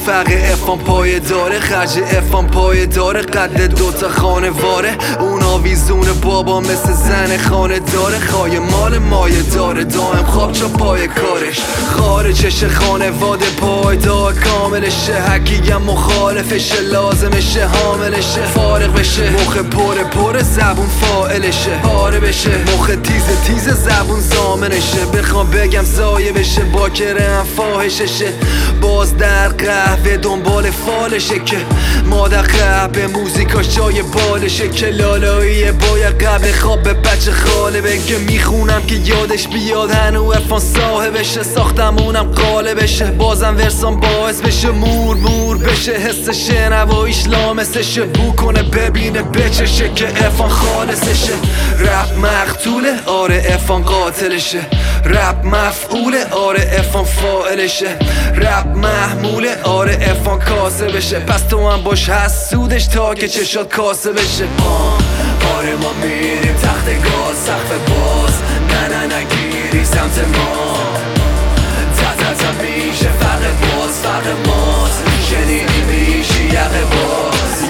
فقر افام پای داره، خرج افام پای داره، قد دوتا خانه واره، اون آویزون بابا مثل زن خانه داره، خواهی مال مایه داره، دائم خواب چا پای کارش، خارجش خانواده پایدار کاملشه، هرکیم مخالفشه لازمشه حاملشه، فارغ بشه مخ پره زبون فاعلشه، پاره بشه مخ تیز زبون زامنشه، بخوام بگم زایه بشه باکره هم فاحششه، باز در قهوه دنبال فالشه که مادر قهوه موزیکاش جای بالشه، که لالاییه باید قبل خواب به بچه خاله بگه میخونم که یادش بیاد هنو افان صاحبشه، ساختمونم قالبشه بازم ورسان باعث بشه مور بشه، حس شنواییش لامسشه، بو کنه ببینه بچشه که افان خالصشه، رپ مقتوله آره افان قاتلشه، رپ مفعوله آره افان فاعلشه، رپ محموله آره افان کاسه بشه، پس تو هم باش حسودش تا که چشات کاسه بشه. آره ما میریم تخت گاز سقف باز، نه نگیری سمت ما، تا میشه فرق ماست، شنیدی میشی یقه باز،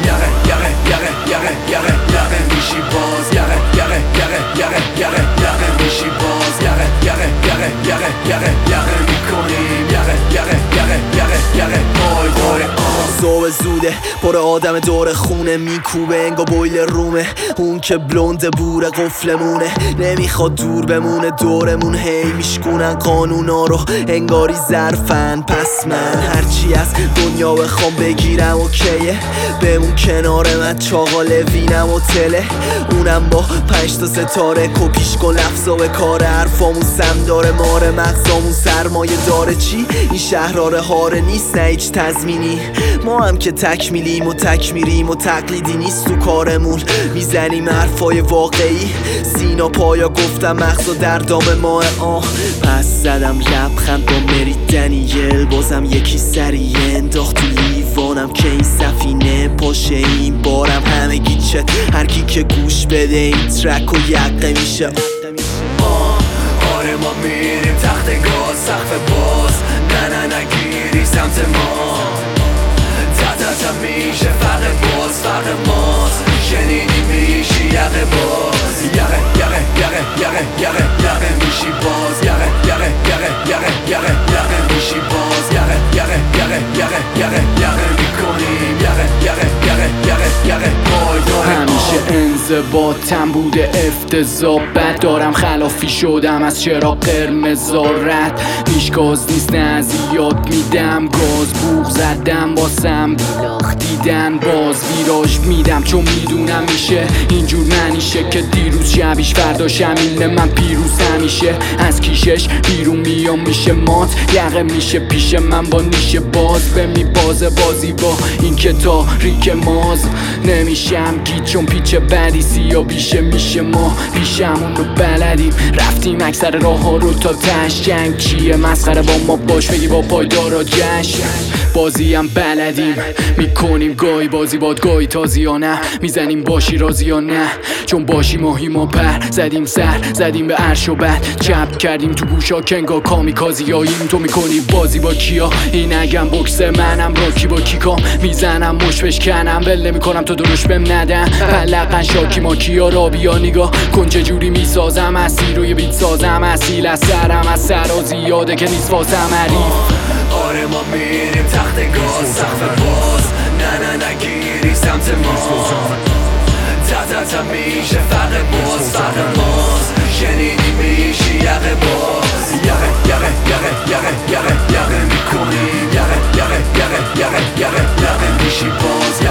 یقه میشی باز، یقه میشی باز، یقه میکنیم، یقه پای صبح زوده پر آدم دور خونه میکوبه انگا بویل رومه، اون که بلنده بوره قفلمونه، نمیخواد دور بمونه دورمون، هی میشکونن قانونا رو انگاری ظرفن، پس من هرچی از دنیا بخوام بگیرم اوکیه، بمون کنار من چاقال وینم و تله، اونم با 5 تا ستاره کپیش کن لفظا به کار، حرفامون سم داره ماره، مغزامون سرمایه داره، چی؟ این شهراره هاره نیست نه هیچ تضمینی، ما هم که تکمیلیم و تکمیریم و تقلیدی نیست تو کارمون، میزنیم حرفای واقعی، سینا پایا گفتم مغزا در دام ماه پس زدم لبخند با مری دنیل، بازم یکی سریع انداخت تو لیوانم که این سفینه پاشه، این بارم همه گیچه، هر کی که گوش بده این ترک و یقه میشه. آره ما میریم تخت گاز سقف باز، نه نگیری سمت ما، تا میشه فرق ماست، شنیدی میشی یقه باز، یقه میشی باز، یقه میشی باز، یقه میکنیم، یقه پای همیشه انضباطم بوده افتضاح، بد دارم خلافی شدم از چرا قرمزا رد میشگاز نیست نه از یاد میدم گاز، بوق زدم باسم بیلاخ دیدن باز ویراژ میدم چون میدونم میشه اینجور منیشه که دیروز شبیش فرداشم اینه من پیروز همیشه، از کیشش بیرون میام میشه مات، یقه میشه پیش من با نیشه باز، به میبازه بازی با این که تاریک ماز، نمیشم گیت چون پیچ بدی سیا بیشه میشه، ما پیشمون رو بلدیم رفتیم اکثر راه ها رو تا تش، جنگ چیه مسخره با ما باش بگی با پایدارا جشن، بازی هم بلدیم میکنیم گاهی بازی باد گاهی تازی یا نه، میزنیم باشی رازی یا نه، چون باشی ماهی ما پر زدیم سر زدیم به عرش و بعد چپ کردیم تو گوشا کنگا کامیکازی یاییم، تو میکنی بازی با کیا این اگم بکس منم راکی با کیکام میزنم مش بشکنم ول نمیکنم تو دروش بهم ندن، پلقن شاکی ما کیا را بیا نگاه کن چه جوری میسازم اسیر روی بیت سازم اصیل از سرم از سرا زیاده که نیست واسم حریف. آره ما میریم تخت گاز سقف باز، نه نگیری سمت ما، تا میشه فرق ماست، شنیدی میشی یقه باز، یقه میکنیم، یقه میشی باز،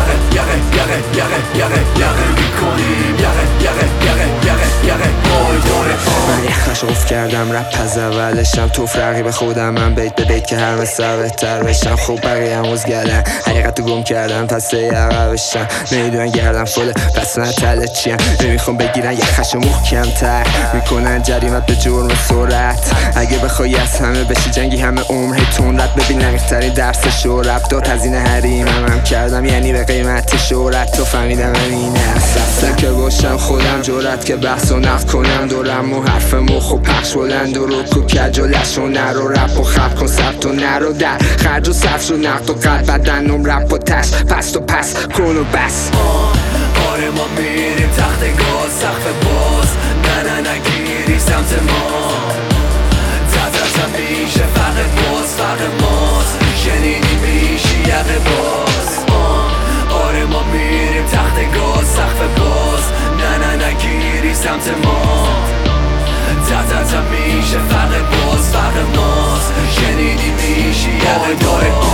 یقه میکنیم، یقه پای داره. من یخش افت کردم رپ از اولشم توف رقیب خودم، من بیت به بیت که همه سر بهتر بشم، خوب بقیه هم گردن حقیقت گم کردن پس یقبشم، نمیدونن گردن فله پس نتله چیم، نمیخوام بگیرن یخش محکم تر، میکنن جریمت به جرم سرعت، اگه بخوای از همه بشی جنگی همه عمر هیتون رد ببین نمیخترین درس شورت، داد هزینه حریم هم کردم یعنی به قیمت شورت، تو فهمیدم این اصلا که باشم خودم جورت که بحث و نقد کنم دورم و حرف مخ و پخش بلند و رکو کج و لش و نرو رپ و خب کن ثبت و نرو در خرج و صفر و نقد و قلب بدنم رپ و تش پست و پس کن و بس. آره ما میریم تخت گاز سقف باز نه نگیری سمت ما تا میشه فرق باز فرق ماست شنیدی میشی یقه باز. آره ما میریم تخت گاز سقف باز نه نگیری سمت ما تا میشه فرق باز فرق ماست شنیدی میشی یقه باز.